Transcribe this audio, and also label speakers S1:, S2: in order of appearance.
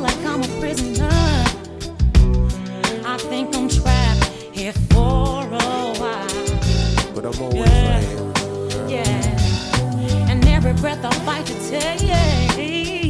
S1: like I'm a prisoner. I think I'm trapped here for a while.
S2: But I'm always right here.
S1: Yeah. And every breath I fight to take.